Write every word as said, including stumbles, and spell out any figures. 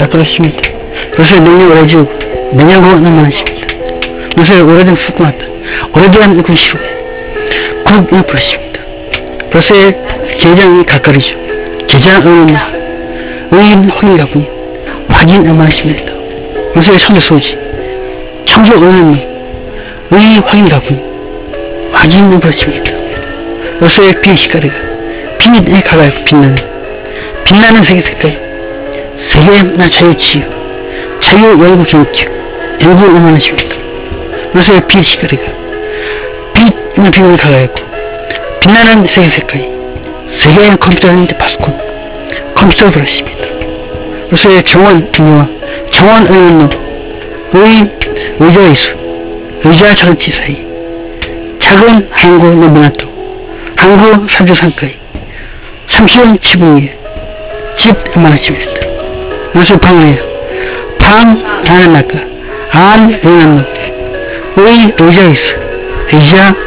닦아주십니다. 요새 능력 오래지고 능력으로 남아나십니다. 요새 오래된 수고하다 오래된 그 시로에 굽을 부르십니다. 요새 계장이 가까이죠. 계장 의인 의인 확인 가군요. 확인 남아나십니다. 요새 청주 소지 청주 의인 의인 확인 가군요. 확인을 부르십니다. 요새 빛 시가리가 빛에 가까이 빛나는 빛나는 세계 색깔 세계나 자유치유 자유 연구 경주 연구 응원하십니다. 요새 빛 시가리가 빛이나 빛을 가까이 빛나는 세계 색깔 세계 컴퓨터인데 파스콘 컴퓨터 부르십니다. 요새 정원 의와 정원 의원로 의인 의자 이수 의자 자그치 사이 작은 항구 넘어놨도 항구 산주산가에 삼시원 지붕 위에 집 많으십니다. 요새 방에요. 방 하나 나가 안 의원로 의 의자 있어 의자